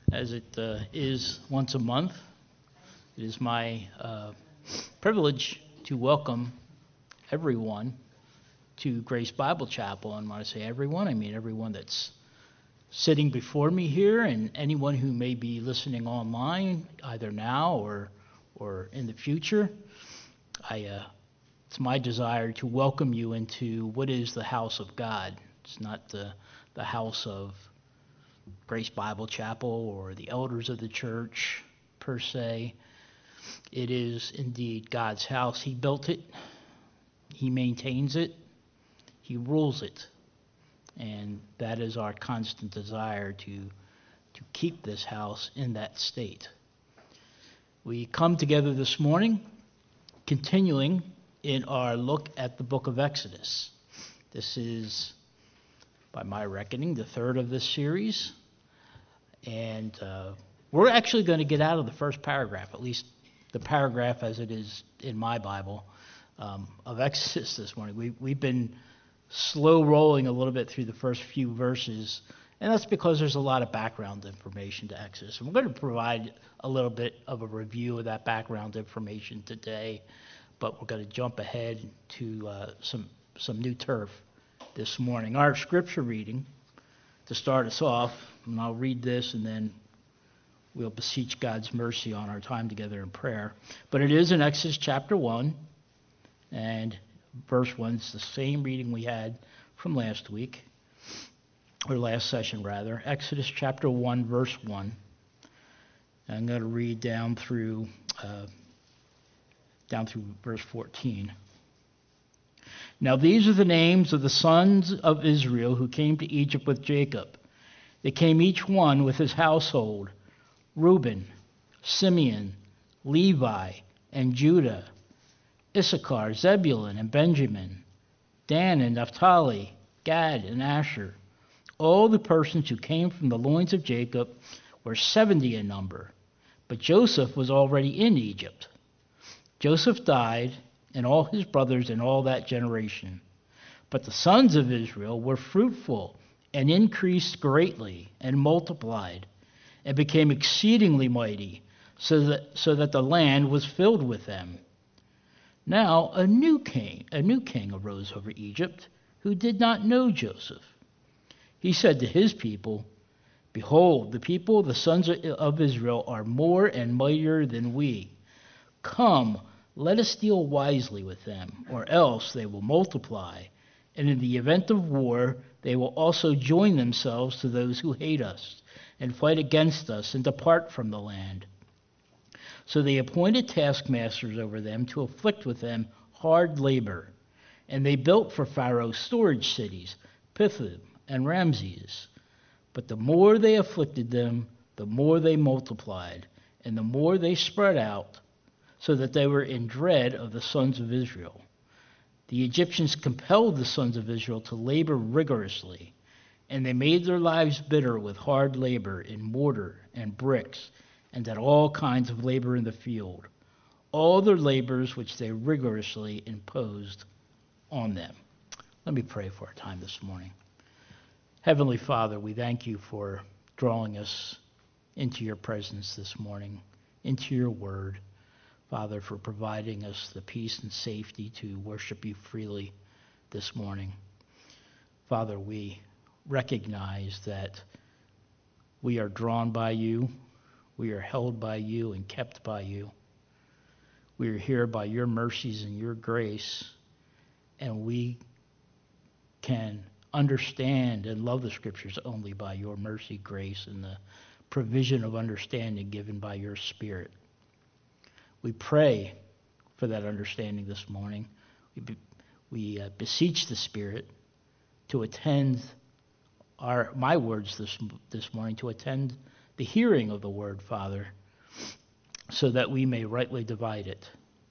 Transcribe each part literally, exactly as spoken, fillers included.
as it uh, is once a month, it is my uh, privilege to welcome everyone to Grace Bible Chapel. And when I say everyone, I mean everyone that's sitting before me here and anyone who may be listening online, either now or or in the future. I, uh, it's my desire to welcome you into what is the house of God. It's not the, the house of Grace Bible Chapel or the elders of the church per se. It is indeed God's house. He built it. He maintains it. He rules it. And that is our constant desire, to, to keep this house in that state. We come together this morning, continuing in our look at the book of Exodus. This is, by my reckoning, the third of this series. And uh, we're actually going to get out of the first paragraph, at least the paragraph as it is in my Bible, um, of Exodus this morning. We, we've been slow rolling a little bit through the first few verses, and that's because there's a lot of background information to Exodus. And we're going to provide a little bit of a review of that background information today, but we're going to jump ahead to uh, some some new turf this morning. Our scripture reading, to start us off, and I'll read this and then we'll beseech God's mercy on our time together in prayer. But it is in Exodus chapter one, and verse one. It's the same reading we had from last week, or last session rather. Exodus chapter one, verse one. I'm going to read down through uh, down through verse fourteen. Now these are the names of the sons of Israel who came to Egypt with Jacob. They came each one with his household: Reuben, Simeon, Levi, and Judah, Issachar, Zebulun, and Benjamin, Dan and Naphtali, Gad and Asher. All the persons who came from the loins of Jacob were seventy in number, but Joseph was already in Egypt. Joseph died, and all his brothers and all that generation. But the sons of Israel were fruitful and increased greatly and multiplied and became exceedingly mighty, so that so that the land was filled with them. Now a new king, a new king arose over Egypt, who did not know Joseph. He said to his people, "Behold, the people of the sons of Israel are more and mightier than we. Come, let us deal wisely with them, or else they will multiply, and in the event of war they will also join themselves to those who hate us, and fight against us, and depart from the land." So they appointed taskmasters over them to afflict with them hard labor. And they built for Pharaoh storage cities, Pithom and Ramses. But the more they afflicted them, the more they multiplied, and the more they spread out, so that they were in dread of the sons of Israel. The Egyptians compelled the sons of Israel to labor rigorously, and they made their lives bitter with hard labor in mortar and bricks, and at all kinds of labor in the field, all their labors which they rigorously imposed on them. Let me pray for our time this morning. Heavenly Father, we thank you for drawing us into your presence this morning, into your word. Father, for providing us the peace and safety to worship you freely this morning. Father, we recognize that we are drawn by you. We are held by you and kept by you. We are here by your mercies and your grace, and we can understand and love the Scriptures only by your mercy, grace, and the provision of understanding given by your Spirit. We pray for that understanding this morning. We, be, we uh, beseech the Spirit to attend our my words this this morning, to attend the hearing of the word, Father, so that we may rightly divide it.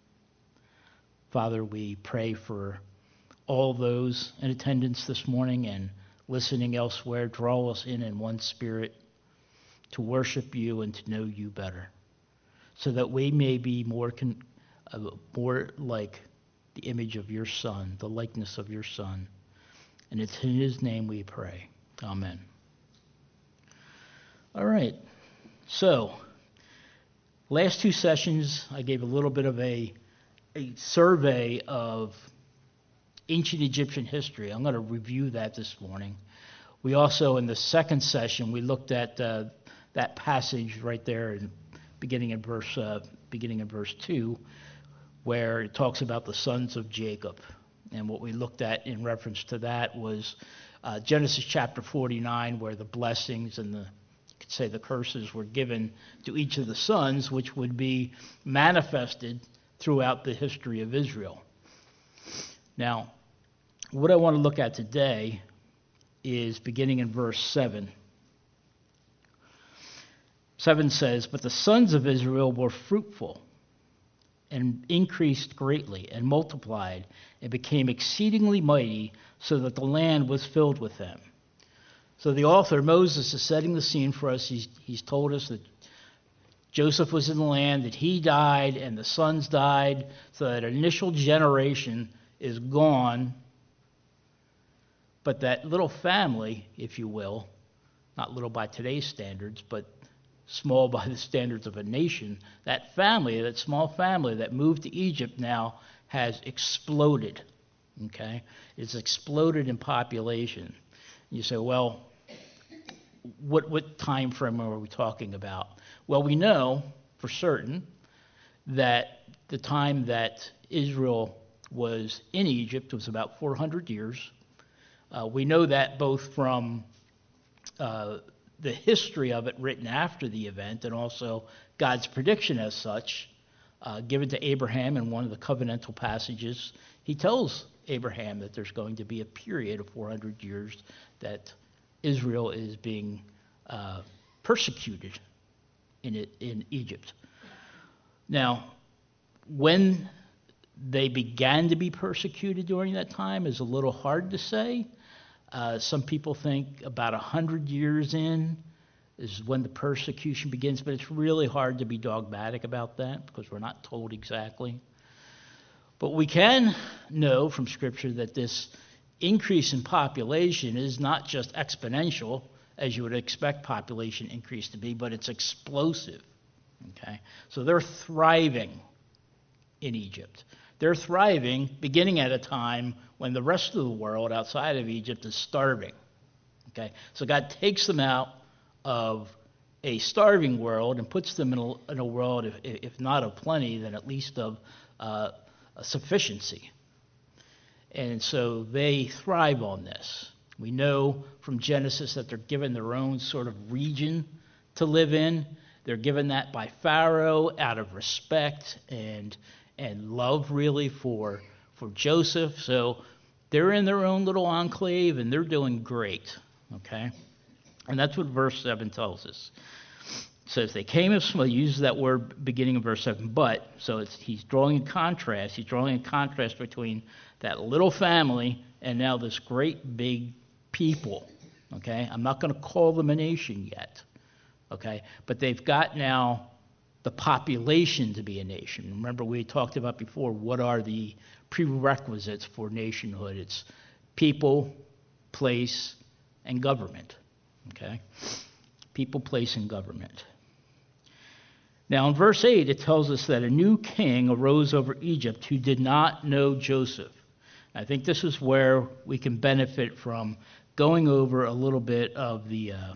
Father, we pray for all those in attendance this morning and listening elsewhere. Draw us in in one spirit to worship you and to know you better, so that we may be more con- uh, more like the image of your Son, the likeness of your Son. And it's in his name we pray. Amen. All right. So, last two sessions, I gave a little bit of a, a survey of ancient Egyptian history. I'm going to review that this morning. We also, in the second session, we looked at uh, that passage right there, in, beginning in verse uh, beginning in verse two, where it talks about the sons of Jacob. And what we looked at in reference to that was uh, Genesis chapter forty-nine, where the blessings and the you could say the curses were given to each of the sons, which would be manifested throughout the history of Israel. Now, what I want to look at today is beginning in verse seven. seven says, "But the sons of Israel were fruitful and increased greatly and multiplied and became exceedingly mighty, so that the land was filled with them." So the author, Moses, is setting the scene for us. He's, he's told us that Joseph was in the land, that he died, and the sons died, so that initial generation is gone. But that little family, if you will, not little by today's standards, but small by the standards of a nation, that family, that small family that moved to Egypt now has exploded, okay? It's exploded in population. You say, well, what what time frame are we talking about? Well, we know for certain that the time that Israel was in Egypt was about four hundred years. Uh, we know that both from uh, the history of it written after the event and also God's prediction as such, uh, given to Abraham in one of the covenantal passages. He tells Abraham that there's going to be a period of four hundred years that Israel is being uh, persecuted in it, in Egypt. Now, when they began to be persecuted during that time is a little hard to say. Uh, some people think about one hundred years in is when the persecution begins, but it's really hard to be dogmatic about that because we're not told exactly. But we can know from Scripture that this increase in population is not just exponential, as you would expect population increase to be, but it's explosive. Okay, so they're thriving in Egypt. They're thriving beginning at a time when the rest of the world outside of Egypt is starving. Okay, so God takes them out of a starving world and puts them in a, in a world, if, if not of plenty, then at least of uh, sufficiency. And so they thrive on this. We know from Genesis that they're given their own sort of region to live in. They're given that by Pharaoh out of respect and and love, really, for for Joseph. So they're in their own little enclave, and they're doing great. Okay? And that's what verse seven tells us. It says they came of small, uses that word beginning in verse seven, but, so it's, he's drawing a contrast. He's drawing a contrast between that little family and now this great big people. Okay? I'm not going to call them a nation yet. Okay? But they've got now the population to be a nation. Remember, we talked about before, what are the prerequisites for nationhood? It's people, place, and government. Okay? People, place, and government. Now, in verse eight, it tells us that a new king arose over Egypt who did not know Joseph. I think this is where we can benefit from going over a little bit of the uh,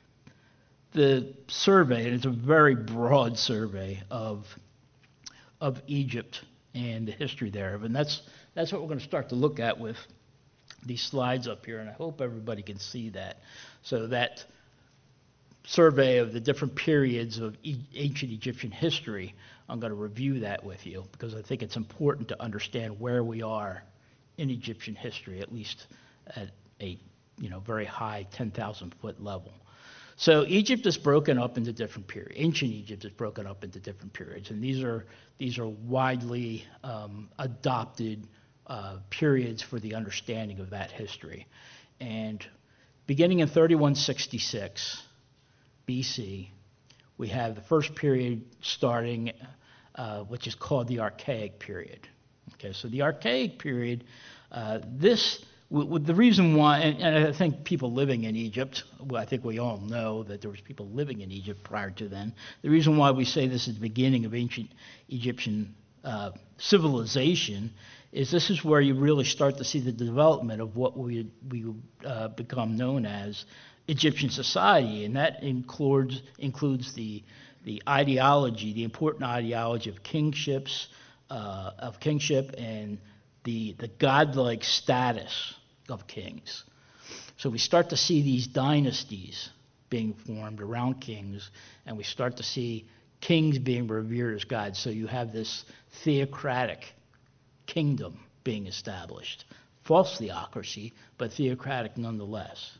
the survey, and it's a very broad survey of of Egypt and the history thereof, and that's that's what we're going to start to look at with these slides up here, and I hope everybody can see that. So that survey of the different periods of e- ancient Egyptian history, I'm going to review that with you because I think it's important to understand where we are in Egyptian history, at least at a you know very high ten thousand foot level. So Egypt is broken up into different periods. Ancient Egypt is broken up into different periods, and these are these are widely um, adopted uh, periods for the understanding of that history. And beginning in thirty-one sixty-six B C, we have the first period starting, uh, which is called the Archaic period. Okay, so the Archaic period, uh, this with, with the reason why, and, and I think people living in Egypt, well, I think we all know that there was people living in Egypt prior to then. The reason why we say this is the beginning of ancient Egyptian uh, civilization is this is where you really start to see the development of what we we uh, become known as Egyptian society, and that includes includes the the ideology, the important ideology of kingships, uh, of kingship, and the the godlike status of kings. So we start to see these dynasties being formed around kings, and we start to see kings being revered as gods. So you have this theocratic kingdom being established. False theocracy, but theocratic nonetheless.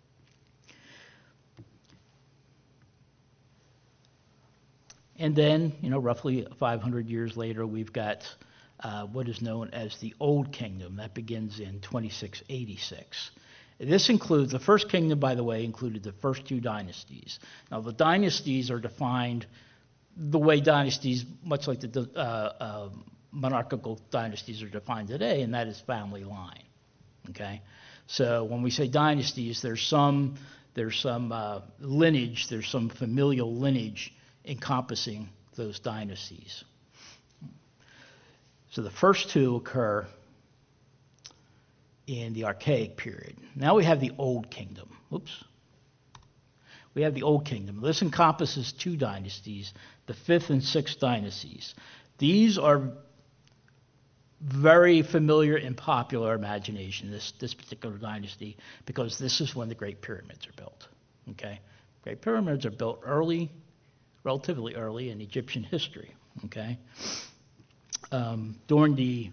And then, you know, roughly five hundred years later, we've got uh, what is known as the Old Kingdom. That begins in twenty-six eighty-six. This includes, the first kingdom, by the way, included the first two dynasties. Now, the dynasties are defined the way dynasties, much like the uh, uh, monarchical dynasties are defined today, and that is family line. Okay? So when we say dynasties, there's some, there's some uh, lineage, there's some familial lineage encompassing those dynasties. So the first two occur in the Archaic period. Now we have the Old Kingdom. Oops. We have the Old Kingdom. This encompasses two dynasties, the fifth and sixth dynasties. These are very familiar and popular imagination, this, this particular dynasty, because this is when the Great Pyramids are built. Okay? Great Pyramids are built early, relatively early in Egyptian history. Okay? Um, during the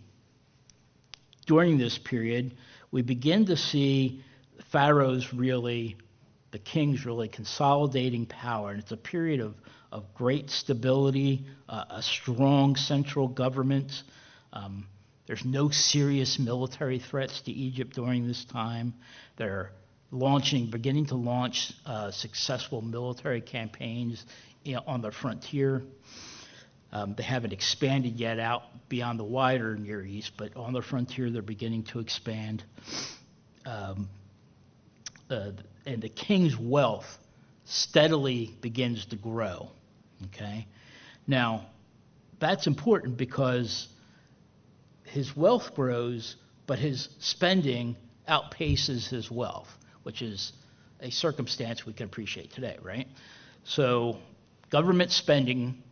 during this period, we begin to see pharaohs really, the kings really consolidating power, and it's a period of, of great stability, uh, a strong central government. Um, there's no serious military threats to Egypt during this time. They're launching, beginning to launch uh, successful military campaigns, you know, on the frontier. Um, they haven't expanded yet out beyond the wider Near East, but on the frontier they're beginning to expand. Um, uh, and the king's wealth steadily begins to grow. Okay? Now, that's important because his wealth grows, but his spending outpaces his wealth, which is a circumstance we can appreciate today, right? So government spending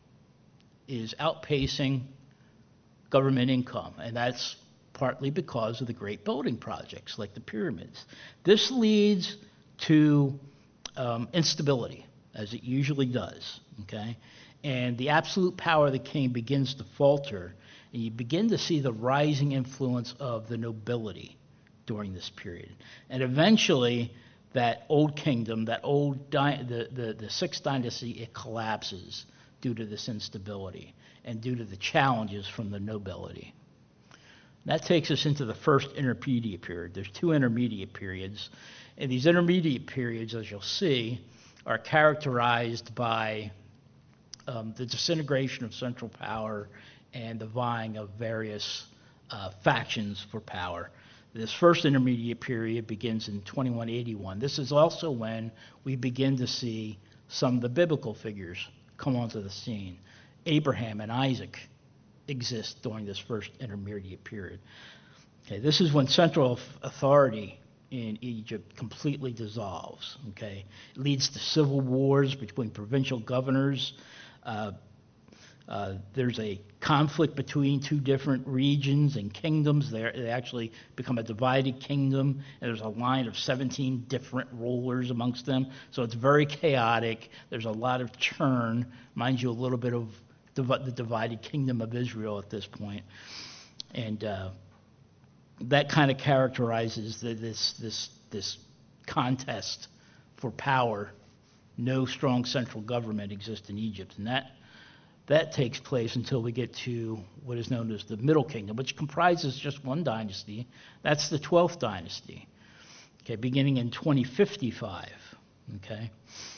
is outpacing government income, and that's partly because of the great building projects like the pyramids. This leads to um, instability, as it usually does, okay? And the absolute power of the king begins to falter, and you begin to see the rising influence of the nobility during this period. And eventually, that old kingdom, that old, di- the, the, the sixth dynasty, it collapses due to this instability and due to the challenges from the nobility. That takes us into the first intermediate period. There's two intermediate periods, and these intermediate periods, as you'll see, are characterized by um, the disintegration of central power and the vying of various uh, factions for power. This first intermediate period begins in twenty-one eighty-one. This is also when we begin to see some of the biblical figures come onto the scene. Abraham and Isaac exist during this first intermediate period. Okay, this is when central authority in Egypt completely dissolves. Okay, it leads to civil wars between provincial governors. Uh, uh, there's a conflict between two different regions and kingdoms. They're, they actually become a divided kingdom, and there's a line of seventeen different rulers amongst them. So it's very chaotic. There's a lot of churn. Mind you, a little bit of div- the divided kingdom of Israel at this point. And uh, that kind of characterizes the, this, this, this contest for power. No strong central government exists in Egypt, and that That takes place until we get to what is known as the Middle Kingdom, which comprises just one dynasty. That's the twelfth dynasty, okay, beginning in twenty fifty-five. Okay,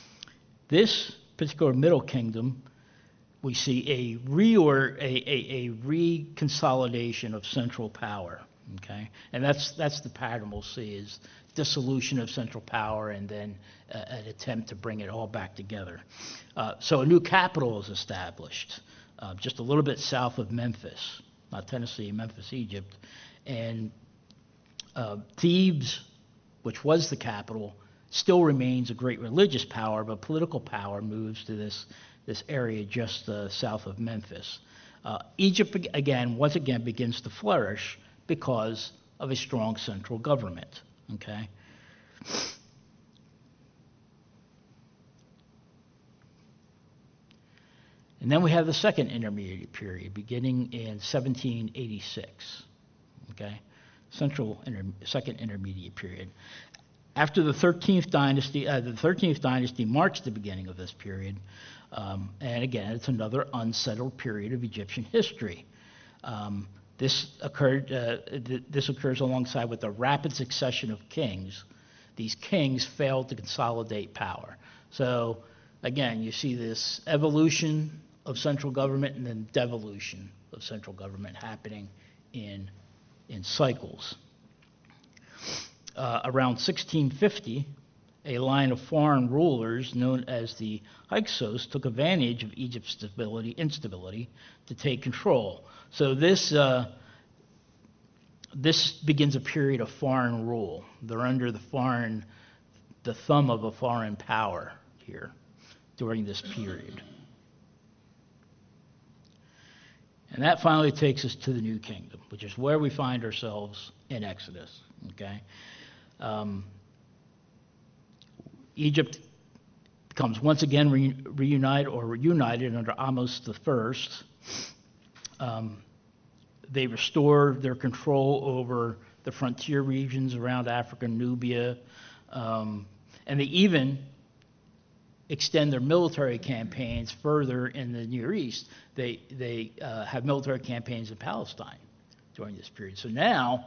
this particular Middle Kingdom, we see a reor a, a, a reconsolidation of central power. Okay, and that's that's the pattern we'll see is dissolution of central power and then uh, an attempt to bring it all back together. Uh, so a new capital is established, uh, just a little bit south of Memphis, not Tennessee, Memphis, Egypt, and uh, Thebes, which was the capital, still remains a great religious power, but political power moves to this this area just uh, south of Memphis. Uh, Egypt again, once again, begins to flourish because of a strong central government. Okay. And then we have the second intermediate period, beginning in seventeen eighty-six. Okay, central inter- second intermediate period. After the thirteenth dynasty, uh, the thirteenth dynasty marks the beginning of this period, um, and again, it's another unsettled period of Egyptian history. Um, this occurred. Uh, th- this occurs alongside with the rapid succession of kings. These kings failed to consolidate power. So, again, you see this evolution of central government and then devolution of central government happening in in cycles. Uh, around sixteen fifty, a line of foreign rulers known as the Hyksos took advantage of Egypt's stability, instability to take control. So this uh, this begins a period of foreign rule. They're under the foreign, the thumb of a foreign power here during this period. And that finally takes us to the New Kingdom, which is where we find ourselves in Exodus. Okay, um, Egypt becomes once again re- reunited or reunited under Ahmose the First. Um, they restore their control over the frontier regions around Africa, Nubia, um, and they even extend their military campaigns further in the Near East. They they uh, have military campaigns in Palestine during this period. So now,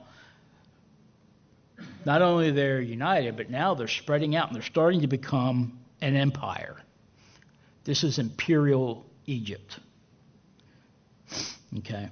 not only they're united, but now they're spreading out and they're starting to become an empire. This is Imperial Egypt. Okay.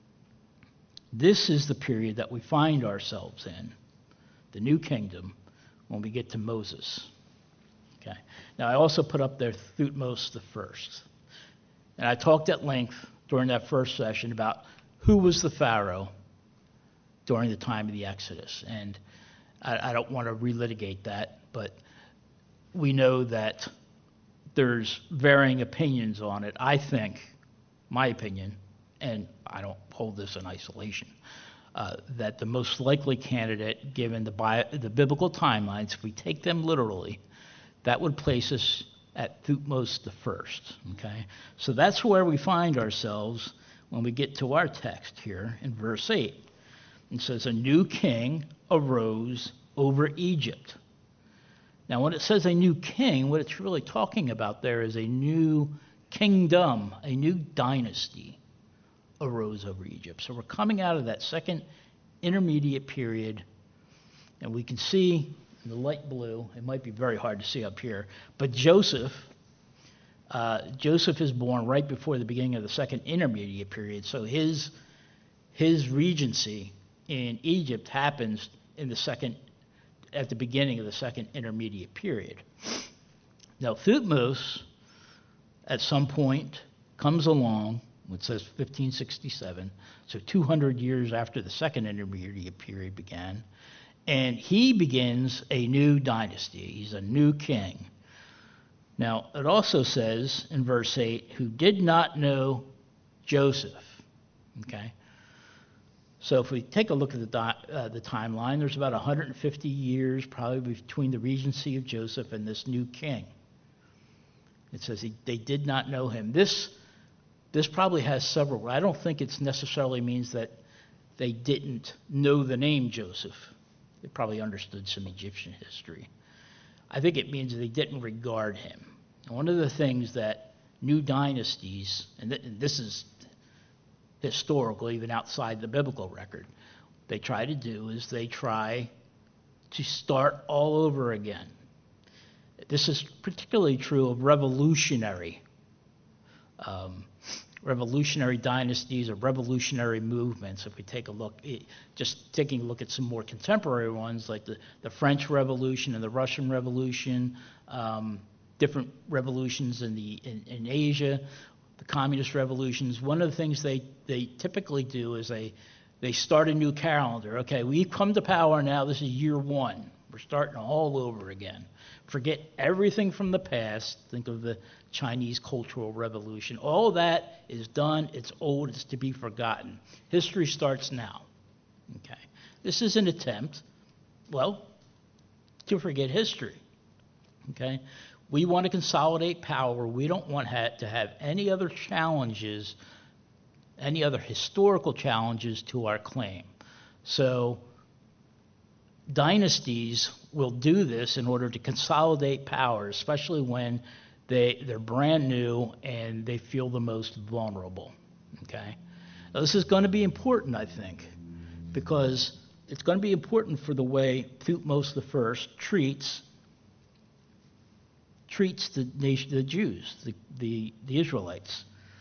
This is the period that we find ourselves in, the New Kingdom, when we get to Moses. Okay. Now, I also put up there Thutmose the First. And I talked at length during that first session about who was the Pharaoh during the time of the Exodus. And I, I don't want to relitigate that, but we know that there's varying opinions on it. I think, my opinion, and I don't hold this in isolation, uh, that the most likely candidate, given the, bio, the biblical timelines, if we take them literally, that would place us at Thutmose the First. Okay, so that's where we find ourselves when we get to our text here in verse eight. It says, "A new king arose over Egypt." Now, when it says a new king, what it's really talking about there is a new kingdom, a new dynasty arose over Egypt. So we're coming out of that second intermediate period, and we can see in the light blue, it might be very hard to see up here, but Joseph, uh, Joseph is born right before the beginning of the second intermediate period. So his his regency in Egypt happens in the second, at the beginning of the second intermediate period. Now Thutmose, at some point, comes along. It says fifteen sixty-seven, so two hundred years after the second intermediate period began. And he begins a new dynasty. He's a new king. Now, it also says in verse eight, who did not know Joseph. Okay? So if we take a look at the, di- uh, the timeline, there's about one hundred fifty years probably between the regency of Joseph and this new king. It says he, they did not know him. This, this probably has several. I don't think it necessarily means that they didn't know the name Joseph. They probably understood some Egyptian history. I think it means they didn't regard him. One of the things that new dynasties, and, th- and this is historical, even outside the biblical record, they try to do is they try to start all over again. This is particularly true of revolutionary um, revolutionary dynasties or revolutionary movements. If we take a look, just taking a look at some more contemporary ones like the, the French Revolution and the Russian Revolution, um, different revolutions in the in, in Asia, the communist revolutions. One of the things they, they typically do is they they start a new calendar. Okay, we've come to power now. This is year one. We're starting all over again. Forget everything from the past. Think of the Chinese Cultural Revolution. All of that is done. It's old. It's to be forgotten. History starts now. Okay. This is an attempt, well, to forget history. Okay. We want to consolidate power. We don't want ha- to have any other challenges, any other historical challenges to our claim. So dynasties will do this in order to consolidate power, especially when they, they're brand new and they feel the most vulnerable. Okay? Now, this is going to be important, I think, because it's going to be important for the way Thutmose the First treats treats the nation, the Jews, the, the, the Israelites.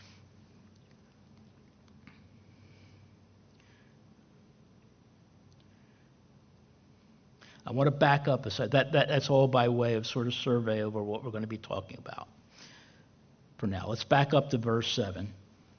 I want to back up a second. That, that, that's all by way of sort of survey over what we're going to be talking about for now. Let's back up to verse seven.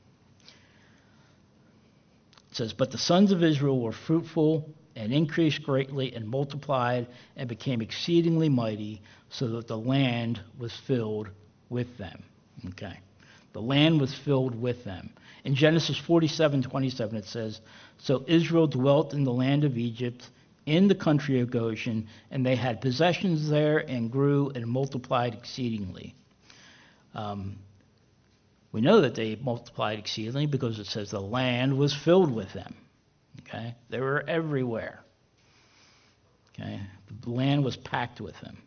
It says, "But the sons of Israel were fruitful and increased greatly and multiplied and became exceedingly mighty, so that the land was filled with them." Okay. The land was filled with them. In Genesis forty-seven twenty-seven it says, "So Israel dwelt in the land of Egypt, in the country of Goshen, and they had possessions there and grew and multiplied exceedingly." Um, we know that they multiplied exceedingly because it says the land was filled with them. Okay, they were everywhere. Okay, the land was packed with them.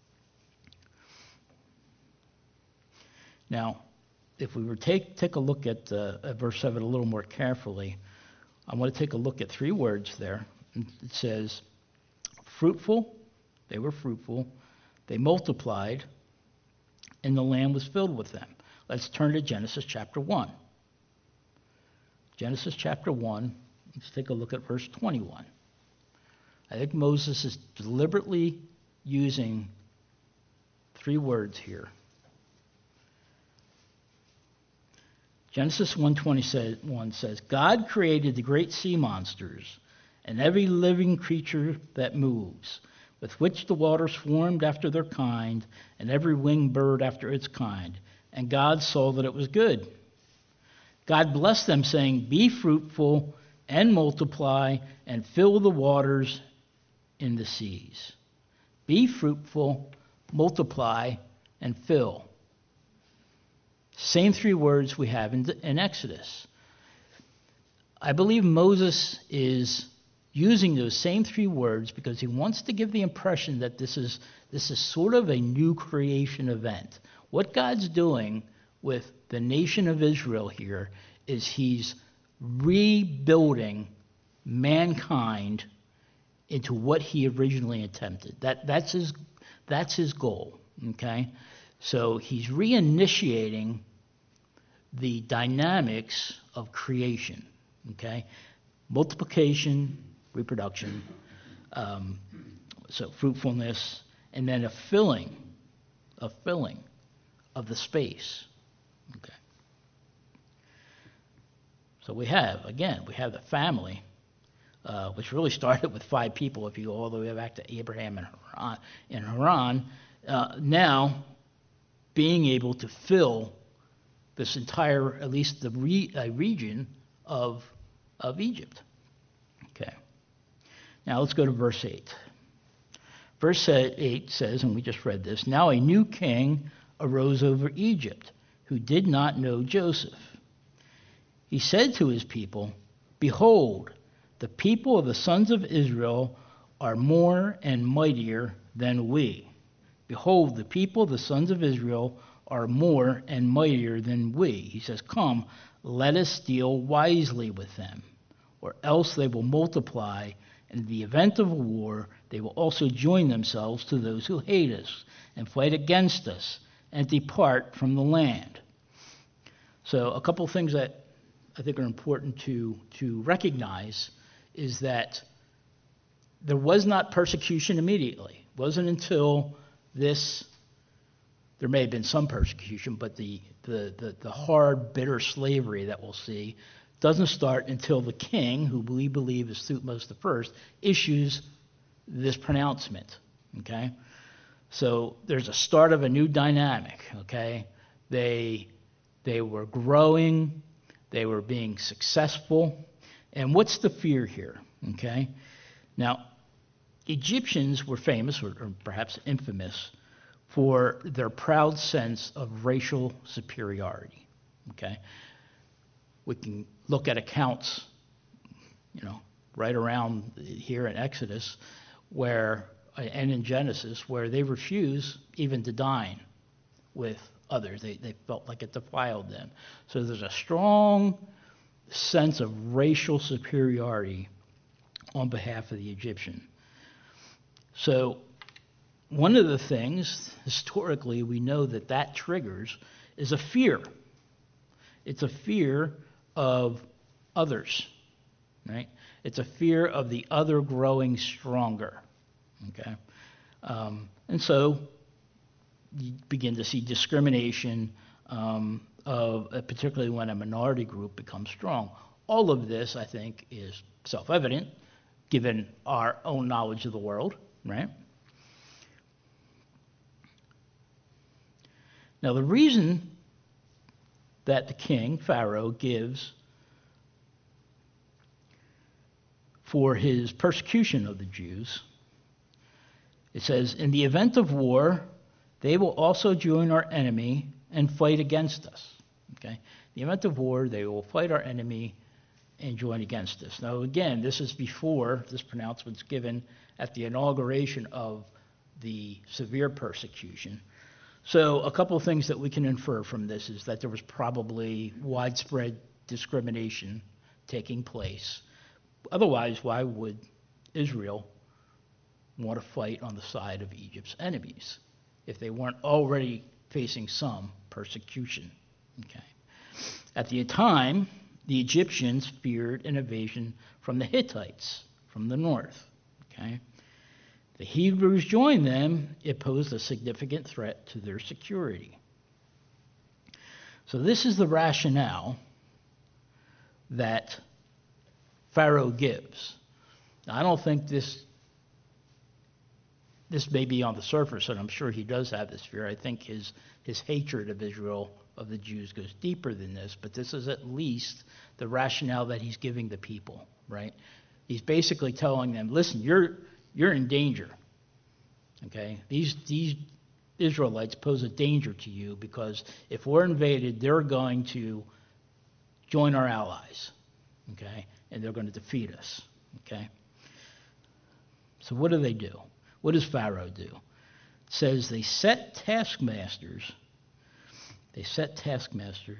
Now, if we were take take a look at, uh, at verse seven a little more carefully, I want to take a look at three words there. It says, fruitful, they were fruitful, they multiplied, and the land was filled with them. Let's turn to Genesis chapter one. Genesis chapter one, let's take a look at verse twenty-one. I think Moses is deliberately using three words here. Genesis one twenty-one says, "God created the great sea monsters and every living creature that moves, with which the waters formed after their kind, and every winged bird after its kind. And God saw that it was good. God blessed them, saying, 'Be fruitful and multiply and fill the waters in the seas.'" Be fruitful, multiply, and fill. Same three words we have in, in Exodus. I believe Moses is using those same three words because he wants to give the impression that this is this is sort of a new creation event. What God's doing with the nation of Israel here is he's rebuilding mankind into what he originally intended. That that's his that's his goal. Okay? So he's reinitiating the dynamics of creation. Okay? Multiplication, reproduction, um, so fruitfulness, and then a filling, a filling of the space. Okay. So we have, again, we have the family, uh, which really started with five people if you go all the way back to Abraham and Haran. And Haran uh, now being able to fill this entire, at least the re, uh, region of, of Egypt. Okay. Now let's go to verse eight. Verse eight says, and we just read this, "Now a new king arose over Egypt, who did not know Joseph. He said to his people, 'Behold, the people of the sons of Israel are more and mightier than we. Behold, the people of the sons of Israel are more and mightier than we.' He says, 'Come, let us deal wisely with them, or else they will multiply, and in the event of a war, they will also join themselves to those who hate us and fight against us and depart from the land.'" So a couple of things that I think are important to, to recognize is that there was not persecution immediately. It wasn't until this, there may have been some persecution, but the, the, the, the hard, bitter slavery that we'll see doesn't start until the king, who we believe is Thutmose the First, issues this pronouncement, okay? So there's a start of a new dynamic, okay? They, they were growing, they were being successful, and what's the fear here, okay? Now, Egyptians were famous, or, or perhaps infamous, for their proud sense of racial superiority, okay? We can look at accounts, you know, right around here in Exodus, where, and in Genesis, where they refuse even to dine with others. They, they felt like it defiled them. So there's a strong sense of racial superiority on behalf of the Egyptian. So one of the things, historically, we know that that triggers is a fear. It's a fear of others, right? It's a fear of the other growing stronger, okay? Um, and so you begin to see discrimination, um, of uh, particularly when a minority group becomes strong. All of this, I think, is self-evident, given our own knowledge of the world, right? Now, the reason that the king, Pharaoh, gives for his persecution of the Jews, it says, in the event of war, they will also join our enemy and fight against us. Okay? In the event of war, they will fight our enemy and join against us. Now, again, this is before this pronouncement's given at the inauguration of the severe persecution. So a couple of things that we can infer from this is that there was probably widespread discrimination taking place. Otherwise, why would Israel want to fight on the side of Egypt's enemies if they weren't already facing some persecution? Okay. At the time, the Egyptians feared an invasion from the Hittites from the north. Okay. The Hebrews joined them. It posed a significant threat to their security. So this is the rationale that Pharaoh gives. Now, I don't think this, this may be on the surface, and I'm sure he does have this fear. I think his, his hatred of Israel, of the Jews, goes deeper than this, but this is at least the rationale that he's giving the people, right? He's basically telling them, listen, you're you're in danger. Okay? These these Israelites pose a danger to you because if we're invaded, they're going to join our allies. Okay? And they're going to defeat us. Okay? So what do they do? What does Pharaoh do? It says they set taskmasters. They set taskmasters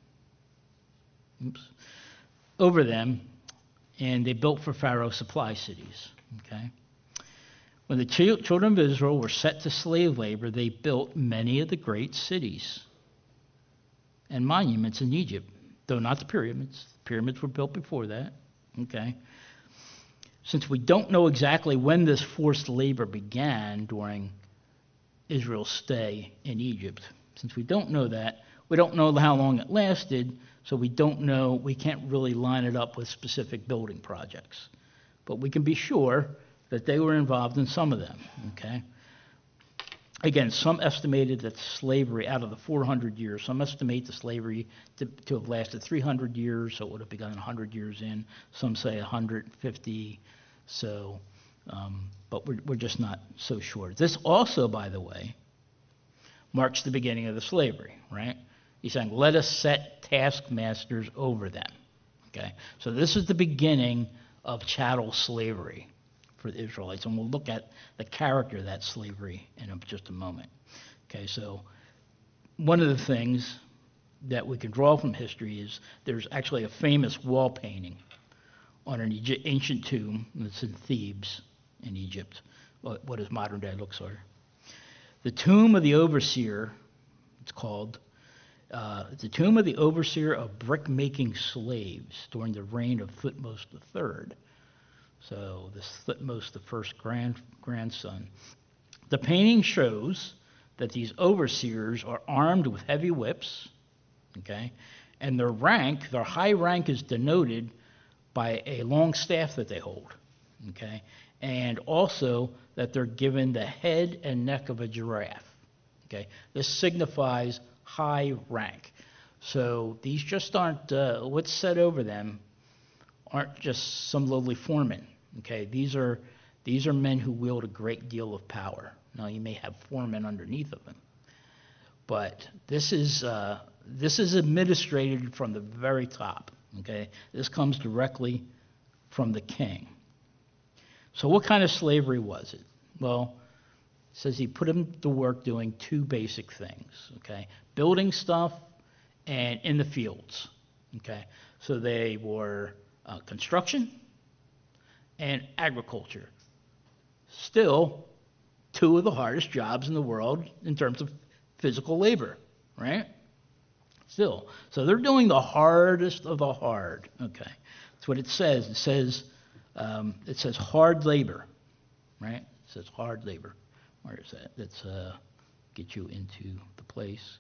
oops, over them, and they built for Pharaoh supply cities. Okay? When the ch- children of Israel were set to slave labor, they built many of the great cities and monuments in Egypt, though not the pyramids. The pyramids were built before that. Okay? Since we don't know exactly when this forced labor began during Israel's stay in Egypt, since we don't know that, we don't know how long it lasted, so we don't know, we can't really line it up with specific building projects. But we can be sure that they were involved in some of them, okay? Again, some estimated that slavery, out of the four hundred years, some estimate the slavery to, to have lasted three hundred years, so it would have begun one hundred years in. Some say one hundred fifty, so, um, but we're, we're just not so sure. This also, by the way, marks the beginning of the slavery, right? He's saying, let us set taskmasters over them, okay? So this is the beginning of chattel slavery for the Israelites, and we'll look at the character of that slavery in a, just a moment. Okay, so one of the things that we can draw from history is there's actually a famous wall painting on an Egy- ancient tomb that's in Thebes in Egypt, what is modern-day Luxor. The tomb of the overseer, it's called, Uh, the tomb of the overseer of brick-making slaves during the reign of Thutmose the Third. So this Thutmose the First grand, grandson. The painting shows that these overseers are armed with heavy whips, okay, and their rank, their high rank is denoted by a long staff that they hold, okay, and also that they're given the head and neck of a giraffe, okay. This signifies high rank. So these just aren't, uh, what's said over them aren't just some lowly foremen, okay. These are, these are men who wield a great deal of power. Now, you may have foremen underneath of them, but this is, uh, this is administrated from the very top, okay. This comes directly from the king. So what kind of slavery was it? Well, it says he put them to work doing two basic things, okay? Building stuff and in the fields, okay? So they were uh, construction and agriculture. Still, two of the hardest jobs in the world in terms of physical labor, right? Still. So they're doing the hardest of the hard, okay? That's what it says. It says, um, it says hard labor, right? It says hard labor. Where is that? Let's uh, get you into the place.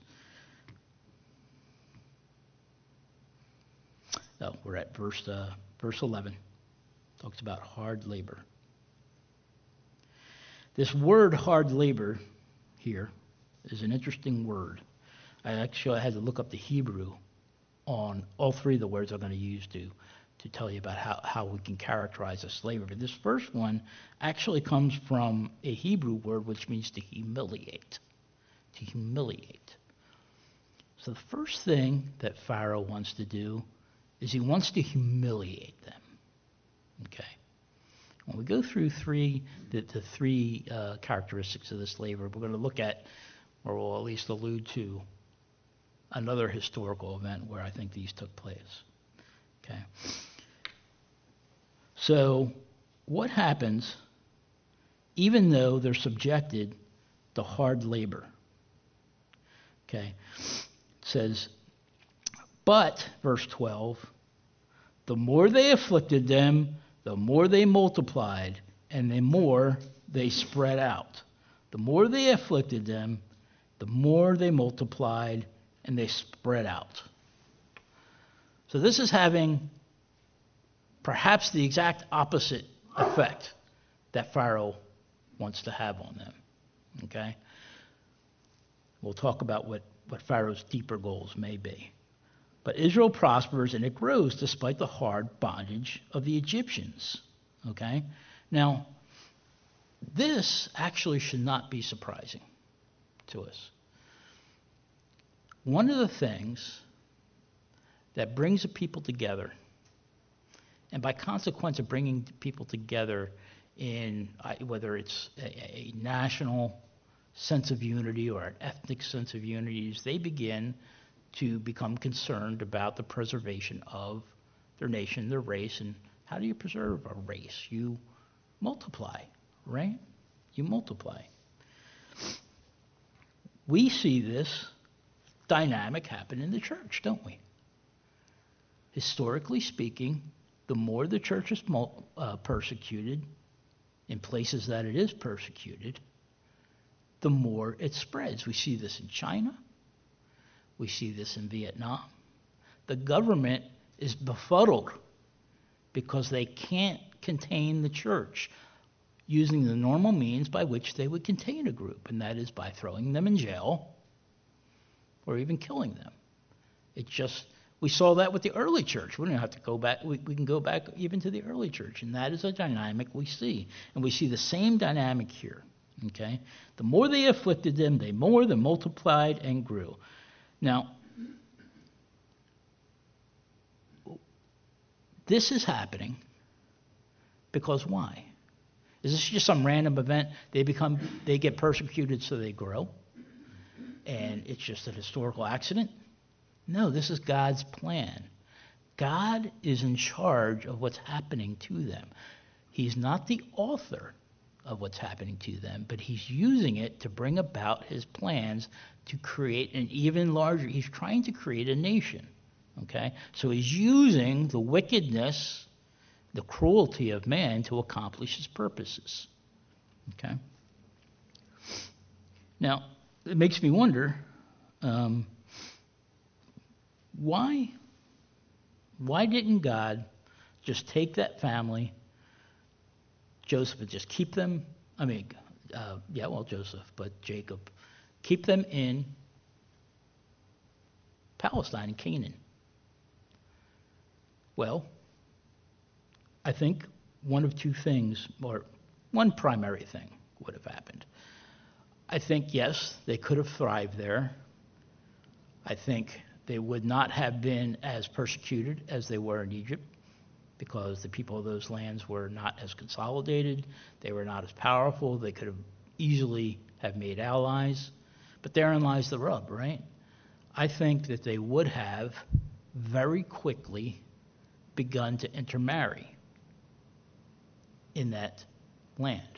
Oh, we're at verse uh, verse eleven. Talks about hard labor. This word hard labor here is an interesting word. I actually had to look up the Hebrew on all three of the words I'm going to use to to tell you about how, how we can characterize a slavery. This first one actually comes from a Hebrew word which means to humiliate. To humiliate. So the first thing that Pharaoh wants to do is he wants to humiliate them. Okay. When we go through three the, the three uh, characteristics of the slavery, we're going to look at, or we'll at least allude to, another historical event where I think these took place. Okay. So what happens even though they're subjected to hard labor? Okay. It says, but, verse twelve, the more they afflicted them, the more they multiplied, and the more they spread out. The more they afflicted them, the more they multiplied, and they spread out. So this is having perhaps the exact opposite effect that Pharaoh wants to have on them. Okay? We'll talk about what, what Pharaoh's deeper goals may be. But Israel prospers and it grows despite the hard bondage of the Egyptians. Okay? Now, this actually should not be surprising to us. One of the things that brings a people together, and by consequence of bringing people together in whether it's a, a national sense of unity or an ethnic sense of unity, is they begin to become concerned about the preservation of their nation, their race. And how do you preserve a race? You multiply, right? You multiply. We see this dynamic happen in the church, don't we? Historically speaking, the more the church is uh, persecuted, in places that it is persecuted, the more it spreads. We see this in China. We see this in Vietnam. The government is befuddled because they can't contain the church using the normal means by which they would contain a group, and that is by throwing them in jail or even killing them. It just, we saw that with the early church. We don't have to go back. We, we can go back even to the early church, and that is a dynamic we see. And we see the same dynamic here. Okay? The more they afflicted them, they more they multiplied and grew. Now, this is happening because why? Is this just some random event? They become, they get persecuted so they grow, and it's just a historical accident? No, this is God's plan. God is in charge of what's happening to them. He's not the author of what's happening to them, but he's using it to bring about his plans to create an even larger, he's trying to create a nation, okay? So he's using the wickedness, the cruelty of man to accomplish his purposes, okay? Now, it makes me wonder, um, why, why didn't God just take that family, Joseph, and just keep them, I mean, uh, yeah, well, Joseph, but Jacob, keep them in Palestine and Canaan? Well, I think one of two things, or one primary thing would have happened. I think, yes, they could have thrived there. I think they would not have been as persecuted as they were in Egypt, because the people of those lands were not as consolidated, they were not as powerful, they could have easily have made allies. But therein lies the rub, right? I think that they would have very quickly begun to intermarry in that land.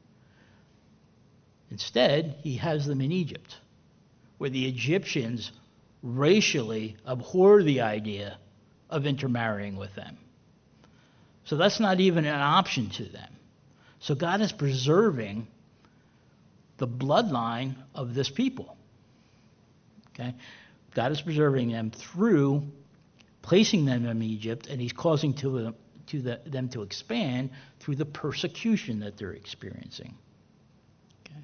Instead, he has them in Egypt, where the Egyptians racially abhor the idea of intermarrying with them. So that's not even an option to them. So God is preserving the bloodline of this people. Okay? God is preserving them through placing them in Egypt, and he's causing to, to the, them to expand through the persecution that they're experiencing. Okay?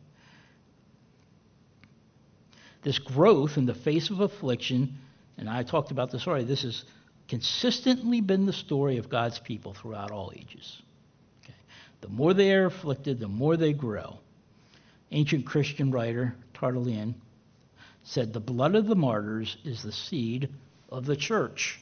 This growth in the face of affliction, and I talked about this already, this has consistently been the story of God's people throughout all ages. Okay? The more they are afflicted, the more they grow. Ancient Christian writer Tertullian said, "The blood of the martyrs is the seed of the church."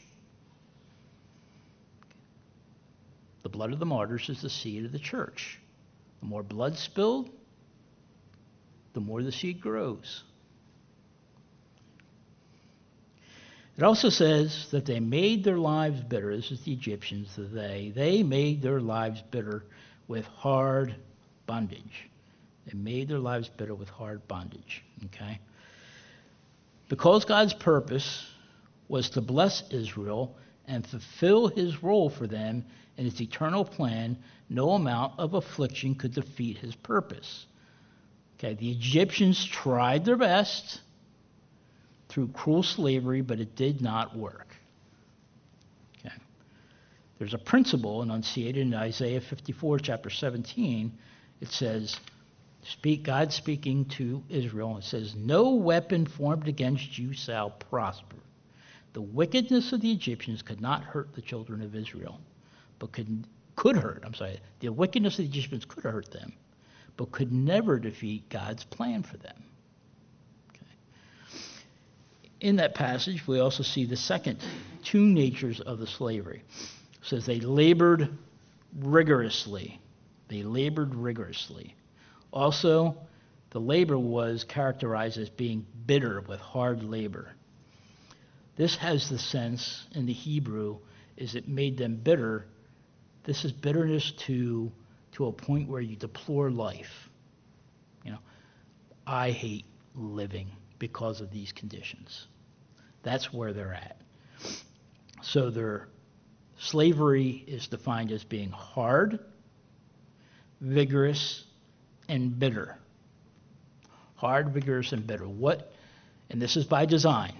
The blood of the martyrs is the seed of the church. The more blood spilled, the more the seed grows. It also says that they made their lives bitter. This is the Egyptians, the they. They made their lives bitter with hard bondage. They made their lives bitter with hard bondage. Okay? Because God's purpose was to bless Israel and fulfill his role for them in his eternal plan, no amount of affliction could defeat his purpose. Okay, the Egyptians tried their best through cruel slavery, but it did not work. Okay. There's a principle enunciated in Isaiah fifty-four, chapter seventeen. It says, Speak, God speaking to Israel, it says, "No weapon formed against you shall prosper. The wickedness of the Egyptians could not hurt the children of Israel, but could, could hurt, I'm sorry, the wickedness of the Egyptians could hurt them, but could never defeat God's plan for them." Okay. In that passage, we also see the second two natures of the slavery. It says they labored rigorously. They labored rigorously. Also, the labor was characterized as being bitter with hard labor. This has the sense in the Hebrew is it made them bitter. This is bitterness to, to a point where you deplore life. You know, I hate living because of these conditions. That's where they're at. So their slavery is defined as being hard, vigorous, and bitter. Hard, vigorous, and bitter. What? And this is by design.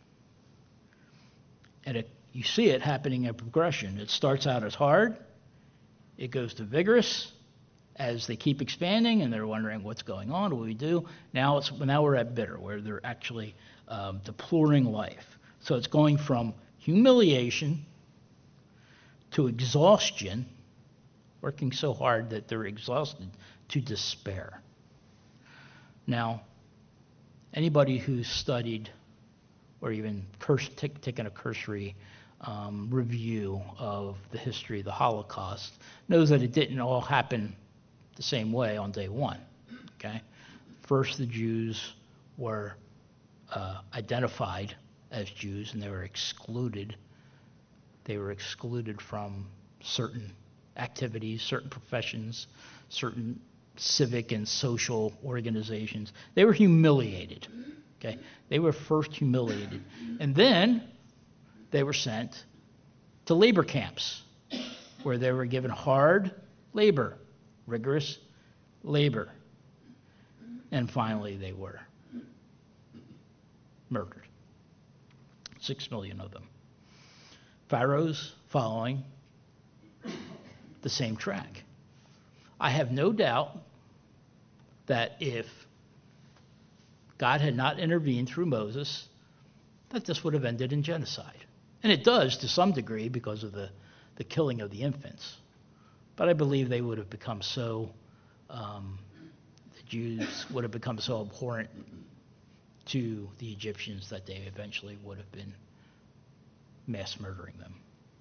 And it, you see it happening in progression. It starts out as hard. It goes to vigorous as they keep expanding, and they're wondering what's going on. What do we do? Now it's now we're at bitter, where they're actually um, deploring life. So it's going from humiliation to exhaustion, working so hard that they're exhausted, to despair. Now, anybody who's studied or even curse, take, taken a cursory um, review of the history of the Holocaust knows that it didn't all happen the same way on day one. Okay, first the Jews were uh, identified as Jews, and they were excluded. They were excluded from certain activities, certain professions, certain civic and social organizations. They were humiliated. Okay? They were first humiliated. And then they were sent to labor camps where they were given hard labor, rigorous labor. And finally they were murdered. Six million of them. Pharaoh's following the same track. I have no doubt that if God had not intervened through Moses, that this would have ended in genocide. And it does to some degree because of the, the killing of the infants. But I believe they would have become so, um, the Jews would have become so abhorrent to the Egyptians that they eventually would have been mass murdering them.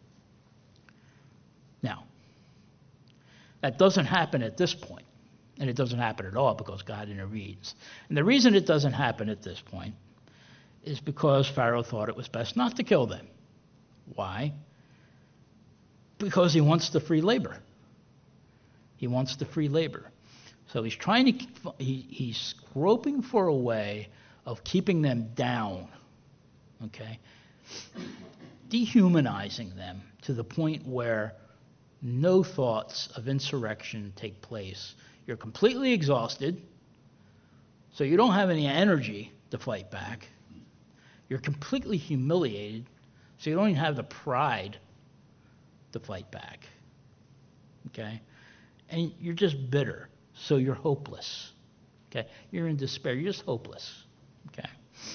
Now, that doesn't happen at this point, and it doesn't happen at all because God intervenes. And the reason it doesn't happen at this point is because Pharaoh thought it was best not to kill them. Why? Because he wants the free labor. He wants the free labor. So he's trying to, he, he's groping for a way of keeping them down, okay? Dehumanizing them to the point where no thoughts of insurrection take place. You're completely exhausted, so you don't have any energy to fight back. You're completely humiliated, so you don't even have the pride to fight back, okay? And you're just bitter, so you're hopeless, okay? You're in despair. You're just hopeless. Okay.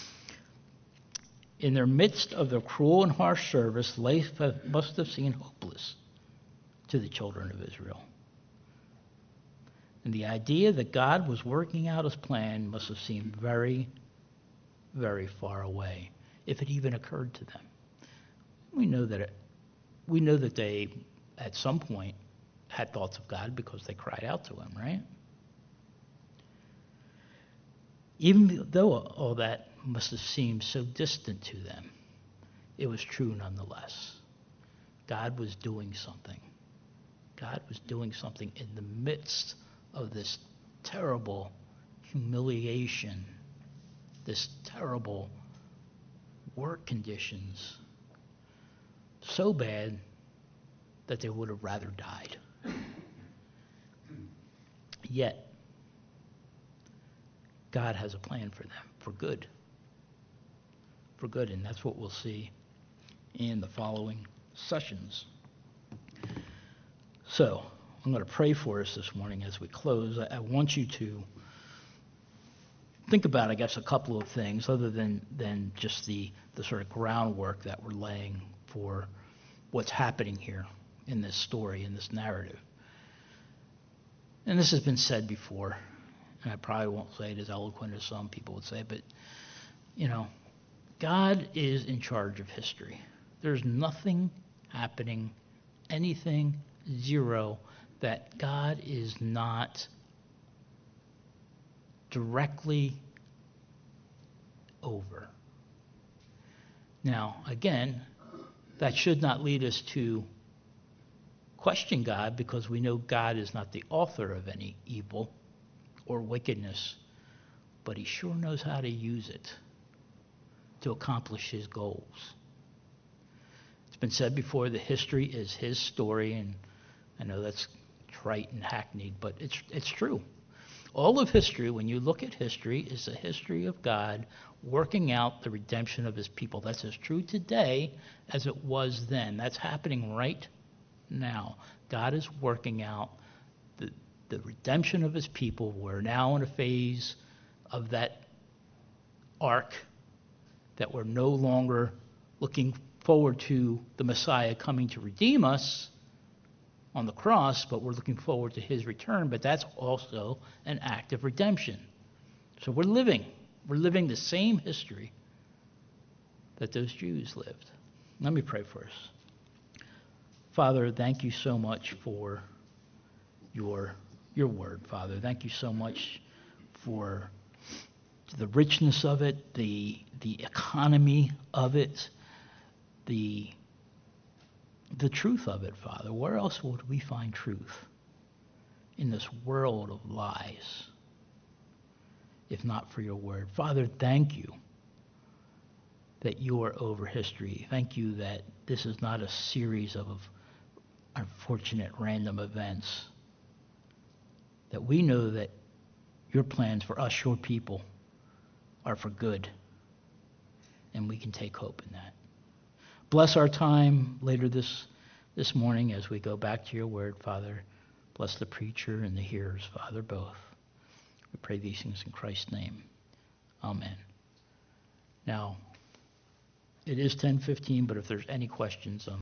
In their midst of their cruel and harsh service, life must have seemed hopeless to the children of Israel. And the idea that God was working out his plan must have seemed very, very far away, if it even occurred to them. We know that it, we know that they, at some point, had thoughts of God because they cried out to him, right? Even though all that must have seemed so distant to them, it was true nonetheless. God was doing something. God was doing something in the midst of this terrible humiliation, this terrible work conditions, so bad that they would have rather died. Yet, God has a plan for them, for good. For good, and that's what we'll see in the following sessions. So, I'm going to pray for us this morning as we close. I, I want you to think about, I guess, a couple of things other than, than just the, the sort of groundwork that we're laying for what's happening here in this story, in this narrative. And this has been said before, and I probably won't say it as eloquent as some people would say, but, you know, God is in charge of history. There's nothing happening, anything, zero, that God is not directly over. Now, again, that should not lead us to question God, because we know God is not the author of any evil or wickedness, but he sure knows how to use it to accomplish his goals. It's been said before that history is his story, and I know that's trite and hackneyed, but it's it's true. All of history, when you look at history, is a history of God working out the redemption of his people. That's as true today as it was then. That's happening right now. God is working out the, the redemption of his people. We're now in a phase of that arc that we're no longer looking forward to the Messiah coming to redeem us on the cross, but we're looking forward to his return. But that's also an act of redemption. So we're living. We're living the same history that those Jews lived. Let me pray for us. Father, thank you so much for your, your word, Father. Thank you so much for the richness of it, the, the economy of it, the the truth of it, Father. Where else would we find truth? in this world of lies if not for your word. Father, thank you that you are over history. Thank you that this is not a series of unfortunate random events. That we know that your plans for us, your people, are for good. And we can take hope in that. Bless our time later this, this morning as we go back to your word, Father. Bless the preacher and the hearers, Father, both. We pray these things in Christ's name. Amen. Now, it is ten fifteen, but if there's any questions, um,